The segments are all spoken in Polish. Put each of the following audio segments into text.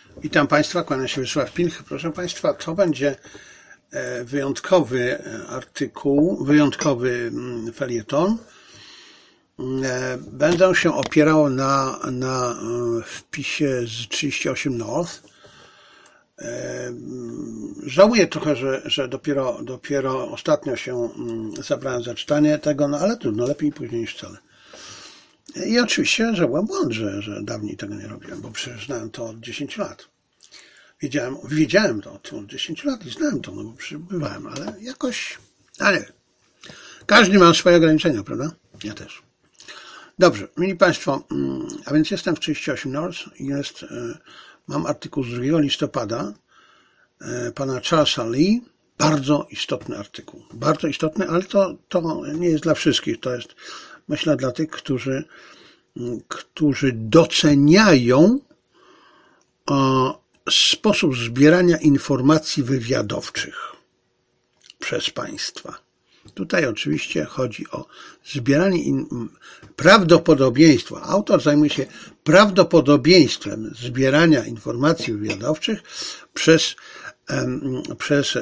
Witam Państwa, kłania się Wiesław Pilch. Proszę Państwa, to będzie wyjątkowy artykuł, wyjątkowy felieton. Będę się opierał na wpisie z 38 North. Żałuję trochę, że dopiero ostatnio się zabrałem za czytanie tego, no ale trudno, lepiej później niż wcale. I oczywiście, że byłem błąd, że dawniej tego nie robiłem, bo przecież znałem to od 10 lat. Wiedziałem to od 10 lat i znałem to, no bo przybywałem, ale jakoś, ale każdy ma swoje ograniczenia, prawda? Ja też. Dobrze, mili Państwo, a więc jestem w 38 North i mam artykuł z 2 listopada pana Charlesa Lee, bardzo istotny artykuł, bardzo istotny, ale to nie jest dla wszystkich, to jest, myślę, dla tych, którzy doceniają sposób zbierania informacji wywiadowczych przez państwa. Tutaj oczywiście chodzi o zbieranie prawdopodobieństwa. Autor zajmuje się prawdopodobieństwem zbierania informacji wywiadowczych przez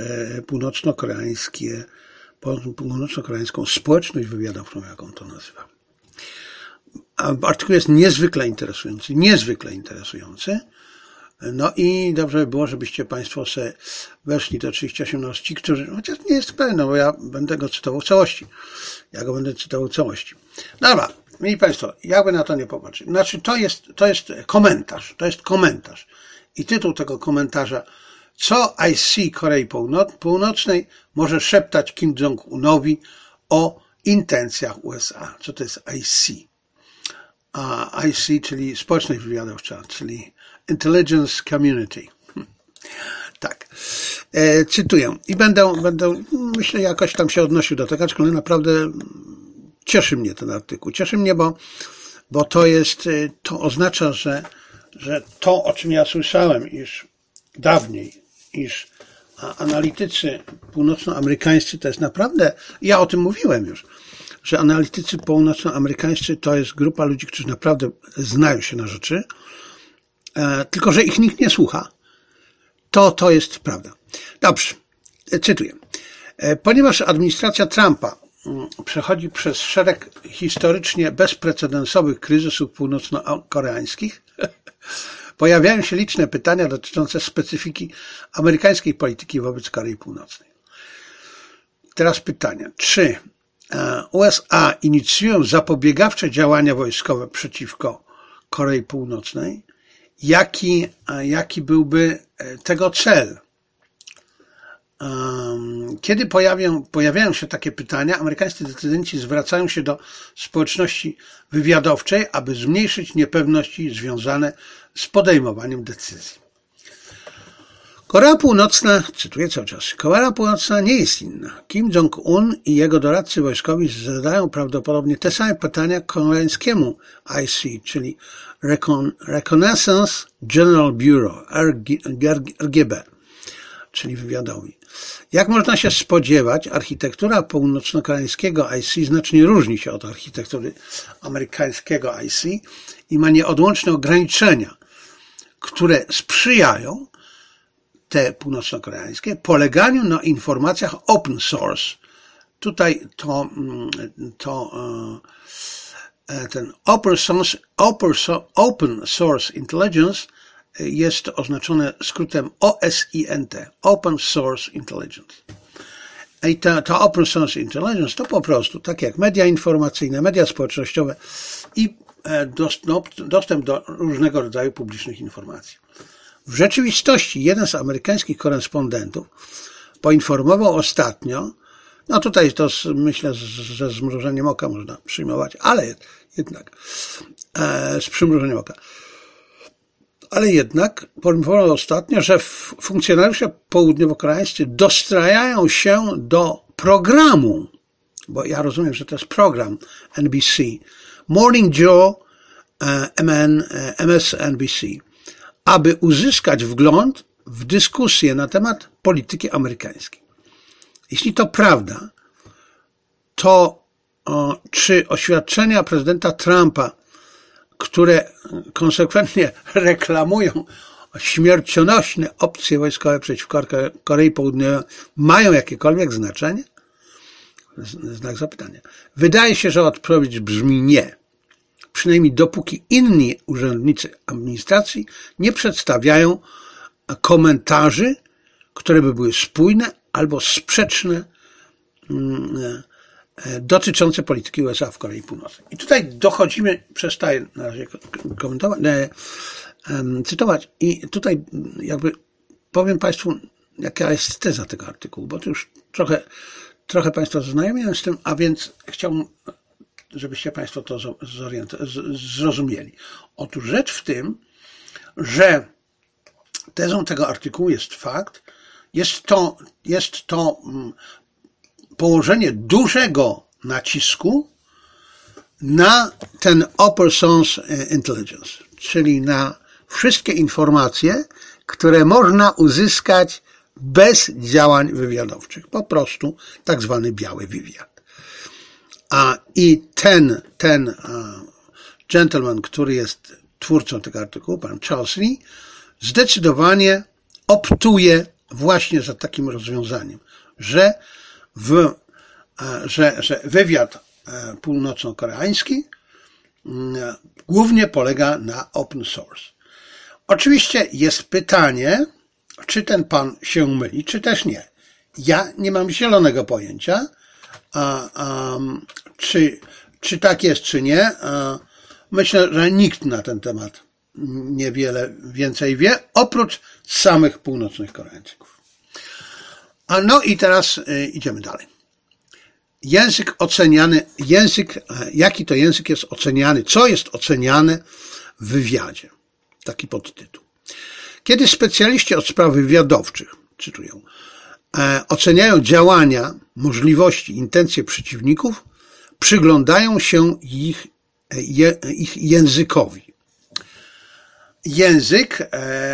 północno-koreańską społeczność wywiadowczą, jak on to nazywa. Artykuł jest niezwykle interesujący. No i dobrze by było, żebyście Państwo se weszli do 38 North, ci, którzy, chociaż nie jest pewne, bo ja będę go cytował w całości. Dobra, mili Państwo, jakby na to nie popatrzeć. Znaczy, to jest komentarz. I tytuł tego komentarza: co IC Korei Północnej może szeptać Kim Jong-unowi o intencjach USA. Co to jest IC? IC, czyli społeczność wywiadowcza, czyli Intelligence Community. Tak. Cytuję. I będę, myślę, jakoś tam się odnosił do tego, aczkolwiek naprawdę cieszy mnie ten artykuł. Cieszy mnie, bo to oznacza, że to, o czym ja słyszałem dawniej, iż analitycy północnoamerykańscy to jest naprawdę, ja o tym mówiłem już, że analitycy północnoamerykańscy to jest grupa ludzi, którzy naprawdę znają się na rzeczy, tylko że ich nikt nie słucha. To jest prawda. Dobrze, cytuję. Ponieważ administracja Trumpa przechodzi przez szereg historycznie bezprecedensowych kryzysów północno-koreańskich, pojawiają się liczne pytania dotyczące specyfiki amerykańskiej polityki wobec Korei Północnej. Teraz pytania. Czy USA inicjują zapobiegawcze działania wojskowe przeciwko Korei Północnej? Jaki byłby tego cel? Kiedy pojawiają się takie pytania, amerykańscy decydenci zwracają się do społeczności wywiadowczej, aby zmniejszyć niepewności związane z podejmowaniem decyzji. Korea Północna, cytuję cały czas, Korea Północna nie jest inna. Kim Jong-un i jego doradcy wojskowi zadają prawdopodobnie te same pytania koreańskiemu IC, czyli Reconnaissance General Bureau, RGB, czyli wywiadowi. Jak można się spodziewać, architektura północno-koreańskiego IC znacznie różni się od architektury amerykańskiego IC i ma nieodłączne ograniczenia, które sprzyjają, te północno-koreańskie, poleganiu na informacjach open source. Tutaj ten open source intelligence jest oznaczone skrótem OSINT, Open Source Intelligence. I ta Open Source Intelligence to po prostu, tak jak media informacyjne, media społecznościowe i dostęp do różnego rodzaju publicznych informacji. W rzeczywistości jeden z amerykańskich korespondentów poinformował ostatnio, no tutaj to myślę, że z zmrużeniem oka można przyjmować, ale jednak z przymrużeniem oka. Ale jednak poinformował ostatnio, że funkcjonariusze południowo-koreańscy dostrajają się do programu, bo ja rozumiem, że to jest program NBC, Morning Joe MSNBC, aby uzyskać wgląd w dyskusję na temat polityki amerykańskiej. Jeśli to prawda, to czy oświadczenia prezydenta Trumpa, które konsekwentnie reklamują śmiercionośne opcje wojskowe przeciwko Korei Południowej mają jakiekolwiek znaczenie? Znak zapytania. Wydaje się, że odpowiedź brzmi nie. Przynajmniej dopóki inni urzędnicy administracji nie przedstawiają komentarzy, które by były spójne albo sprzeczne dotyczące polityki USA w Korei Północnej. I tutaj dochodzimy, przestaję na razie komentować, cytować i tutaj jakby powiem Państwu, jaka jest teza tego artykułu, bo to już trochę Państwa zaznajomiłem z tym, a więc chciałbym, żebyście Państwo to zrozumieli. Otóż rzecz w tym, że tezą tego artykułu jest fakt, jest to położenie dużego nacisku na ten upper source intelligence, czyli na wszystkie informacje, które można uzyskać bez działań wywiadowczych. Po prostu tak zwany biały wywiad. I ten gentleman, który jest twórcą tego artykułu, pan Charles Lee, zdecydowanie optuje właśnie za takim rozwiązaniem, że wywiad północno-koreański głównie polega na open source. Oczywiście jest pytanie, czy ten pan się myli, czy też nie. Ja nie mam zielonego pojęcia, czy tak jest, czy nie. Myślę, że nikt na ten temat niewiele więcej wie, oprócz samych północnych Koreańczyków. No i teraz idziemy dalej. Jaki to język jest oceniany, co jest oceniane w wywiadzie? Taki podtytuł. Kiedy specjaliści od spraw wywiadowczych, cytuję, oceniają działania, możliwości, intencje przeciwników, przyglądają się ich językowi. Język,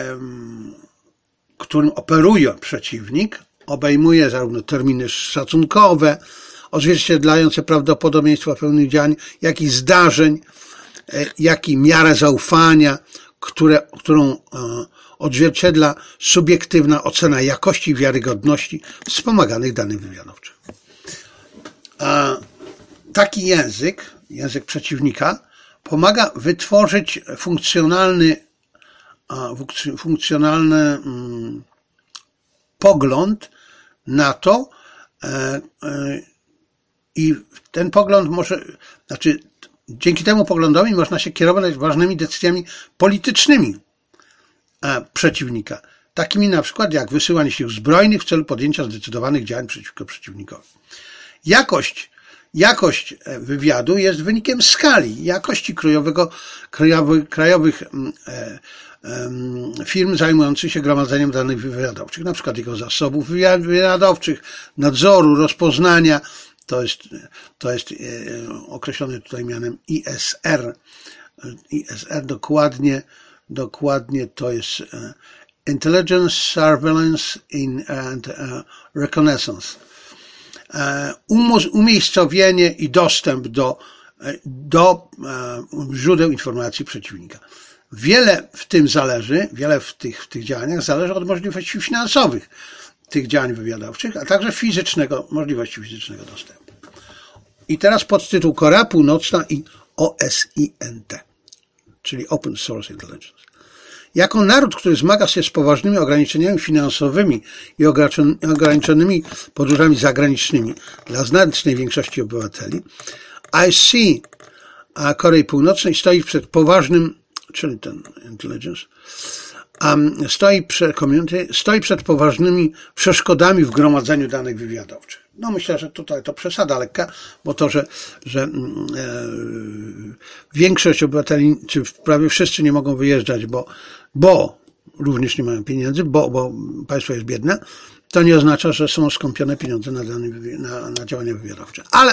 którym operuje przeciwnik, obejmuje zarówno terminy szacunkowe, odzwierciedlające prawdopodobieństwo pewnych działań, jak i zdarzeń, jak i miarę zaufania, którą odzwierciedla subiektywna ocena jakości i wiarygodności wspomaganych danych wywiadowczych. Taki język przeciwnika, pomaga wytworzyć funkcjonalny pogląd na to i ten pogląd dzięki temu poglądowi można się kierować ważnymi decyzjami politycznymi przeciwnika, takimi na przykład jak wysyłanie sił zbrojnych w celu podjęcia zdecydowanych działań przeciwko przeciwnikowi. Jakość wywiadu jest wynikiem skali, jakości krajowych firm zajmujących się gromadzeniem danych wywiadowczych, na przykład jego zasobów wywiadowczych, nadzoru, rozpoznania. To jest określone tutaj mianem ISR. ISR dokładnie to jest Intelligence, Surveillance and Reconnaissance. Umiejscowienie i dostęp do źródeł informacji przeciwnika. Wiele w tych działaniach zależy od możliwości finansowych tych działań wywiadowczych, a także możliwości fizycznego dostępu. I teraz podtytuł Korea Północna i OSINT, czyli Open Source Intelligence. Jako naród, który zmaga się z poważnymi ograniczeniami finansowymi i ograniczonymi podróżami zagranicznymi dla znacznej większości obywateli, IC Korei Północnej stoi przed poważnym, czyli ten intelligence, stoi przed poważnymi przeszkodami w gromadzeniu danych wywiadowczych. No myślę, że tutaj to przesada lekka, bo to, że większość obywateli, czy prawie wszyscy nie mogą wyjeżdżać, bo również nie mają pieniędzy, bo państwo jest biedne, to nie oznacza, że są skąpione pieniądze na działania wywiadowcze. Ale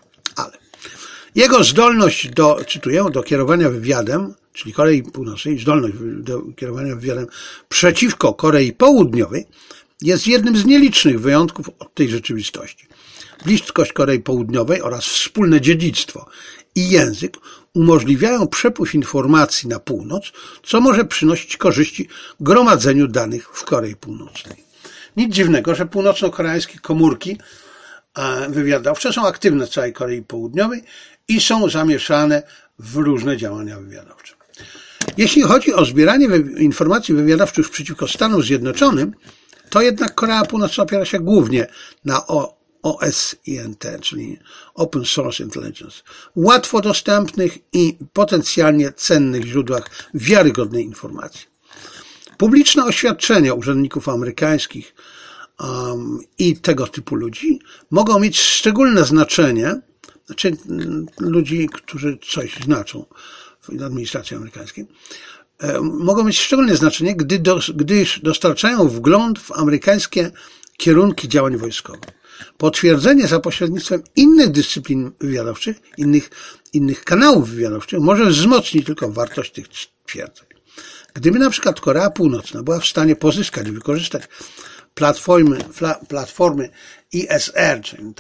jego zdolność do kierowania wywiadem, czyli Korei Północnej, zdolność do kierowania wywiadem przeciwko Korei Południowej jest jednym z nielicznych wyjątków od tej rzeczywistości. Bliskość Korei Południowej oraz wspólne dziedzictwo i język umożliwiają przepływ informacji na północ, co może przynosić korzyści gromadzeniu danych w Korei Północnej. Nic dziwnego, że północno-koreańskie komórki wywiadowcze są aktywne w całej Korei Południowej i są zamieszane w różne działania wywiadowcze. Jeśli chodzi o zbieranie informacji wywiadowczych przeciwko Stanom Zjednoczonym, to jednak Korea Północna opiera się głównie na OSINT, czyli Open Source Intelligence, łatwo dostępnych i potencjalnie cennych źródłach wiarygodnej informacji. Publiczne oświadczenia urzędników amerykańskich i tego typu ludzi mogą mieć szczególne znaczenie, znaczy ludzi, którzy coś znaczą w administracji amerykańskiej, mogą mieć szczególne znaczenie, gdyż dostarczają wgląd w amerykańskie kierunki działań wojskowych. Potwierdzenie za pośrednictwem innych dyscyplin wywiadowczych, innych kanałów wywiadowczych może wzmocnić tylko wartość tych twierdzeń. Gdyby na przykład Korea Północna była w stanie pozyskać i wykorzystać platformy ISR, czyli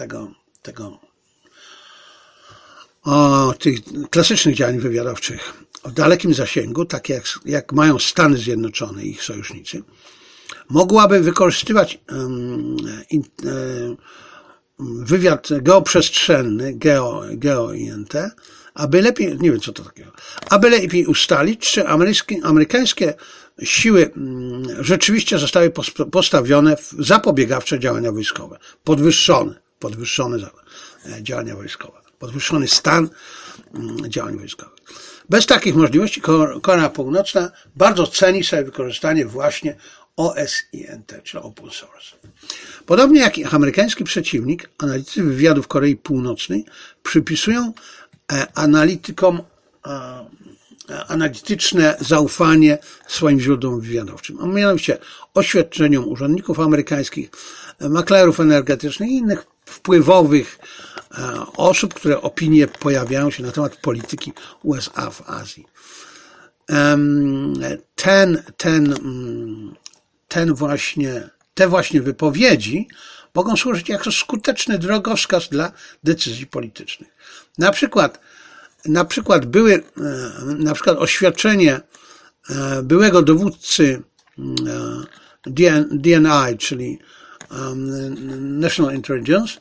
tych klasycznych działań wywiadowczych o dalekim zasięgu, takie jak mają Stany Zjednoczone i ich sojusznicy, mogłaby wykorzystywać wywiad geoprzestrzenny, GeoINT, aby lepiej, nie wiem co to takiego, aby lepiej ustalić, czy amerykańskie siły rzeczywiście zostały postawione w zapobiegawcze działania wojskowe, podwyższone działania wojskowe, podwyższony stan działań wojskowych. Bez takich możliwości Korea Północna bardzo ceni sobie wykorzystanie właśnie OSINT, czyli Open Source. Podobnie jak ich amerykański przeciwnik, analitycy wywiadu w Korei Północnej przypisują analitykom analityczne zaufanie swoim źródłom wywiadowczym, a mianowicie oświadczeniom urzędników amerykańskich, maklerów energetycznych i innych wpływowych osób, które opinie pojawiają się na temat polityki USA w Azji. Te właśnie wypowiedzi mogą służyć jako skuteczny drogowskaz dla decyzji politycznych. Na przykład oświadczenie byłego dowódcy DNI, czyli National Intelligence,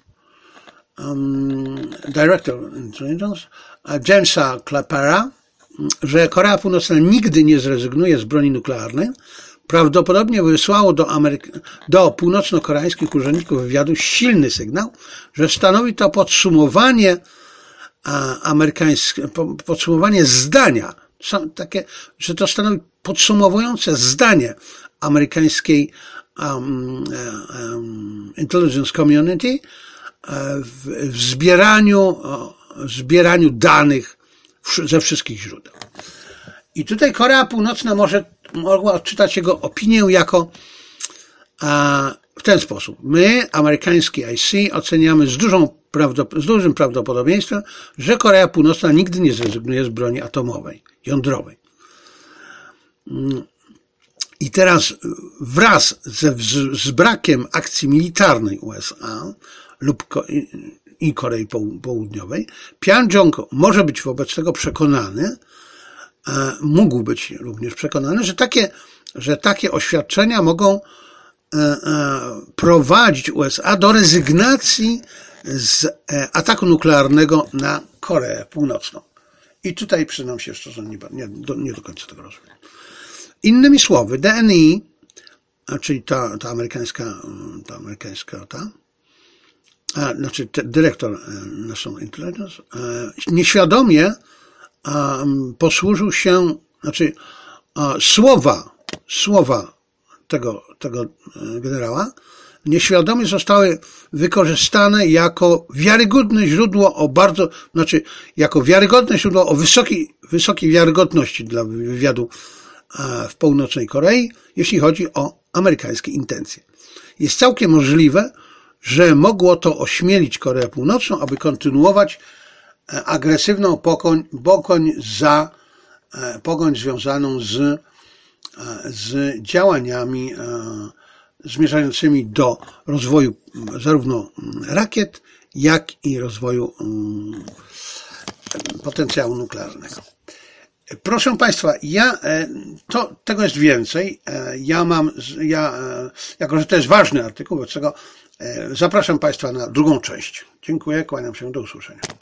Director Intelligence, Jamesa Clappera, że Korea Północna nigdy nie zrezygnuje z broni nuklearnej, prawdopodobnie wysłało do północno-koreańskich urzędników wywiadu silny sygnał, że stanowi to podsumowanie zdania, że to stanowi podsumowujące zdanie amerykańskiej intelligence community w zbieraniu danych ze wszystkich źródeł. I tutaj Korea Północna mogła odczytać jego opinię jako w ten sposób. My, amerykański IC, oceniamy z dużym prawdopodobieństwem, że Korea Północna nigdy nie zrezygnuje z broni atomowej, jądrowej. I teraz wraz z brakiem akcji militarnej USA i Korei Południowej, Pjongjong może być wobec tego przekonany, mógł być również przekonany, że takie oświadczenia mogą prowadzić USA do rezygnacji z ataku nuklearnego na Koreę Północną. I tutaj przyznam się szczerze, nie do końca tego rozumiem. Innymi słowy, DNI, czyli ta dyrektor National Intelligence, nieświadomie posłużył się, słowa tego generała nieświadomie zostały wykorzystane jako wiarygodne źródło o wysokiej wiarygodności dla wywiadu w północnej Korei, jeśli chodzi o amerykańskie intencje. Jest całkiem możliwe, że mogło to ośmielić Koreę Północną, aby kontynuować agresywną pogoń związaną z działaniami zmierzającymi do rozwoju zarówno rakiet, jak i rozwoju potencjału nuklearnego. Proszę Państwa, tego jest więcej. Jako że to jest ważny artykuł, wobec tego zapraszam Państwa na drugą część. Dziękuję, kłaniam się, do usłyszenia.